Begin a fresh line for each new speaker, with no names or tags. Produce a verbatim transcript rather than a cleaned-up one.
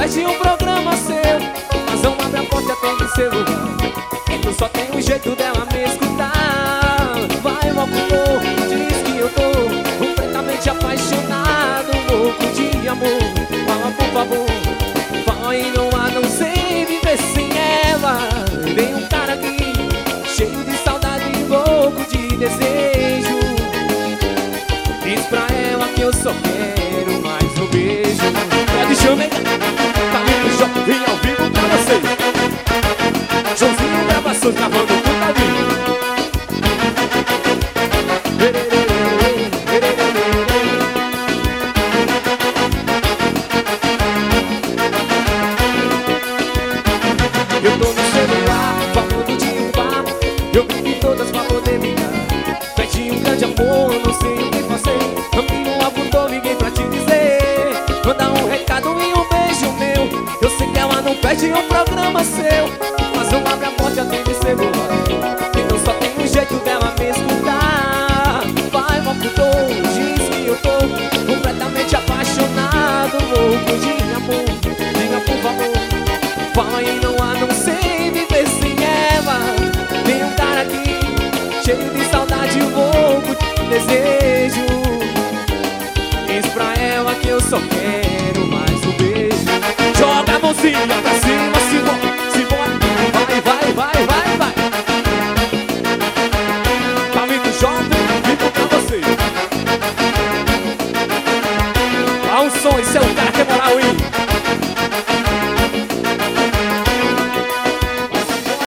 pede um programa seu, mas não abre a porta, atende o celular. Então só tem um jeito dela me escutar. Vai logo, amor, diz que eu tô completamente apaixonado, louco de amor. Fala por favor, fala e não há, não sei viver sem ela. Tem um cara aqui, cheio de saudade, louco de desejo. Diz pra ela que eu só quero mais um beijo. Pode chamar, tá no shopping ao vivo pra vocês. Joãozinho Gravações gravando tudo ali. Eu tô no celular, falando de um bar. Eu vi que todas pra poder me dar. Pede um grande amor, eu não sei o que fazer. Amigo, apontou, liguei pra te dizer. Manda um recado e um beijo meu. Eu sei que ela não pede um programa seu, mas não abre a porta, atende o celular. Então só tem um jeito dela me escutar. Vai, apontou, diz que eu tô completamente apaixonado, louco de amor. Diga por favor, fala e não há, não sei viver sem ela. Tem um cara aqui, cheio de saudade, louco de desejo. Diz pra ela que eu só quero mais um beijo. Joga a mãozinha pra cima, se bora, se bora. Vai, vai, vai, vai, vai. Tá vindo jovem, vivo pra você. Dá um som, esse é o cara que é moral, hein?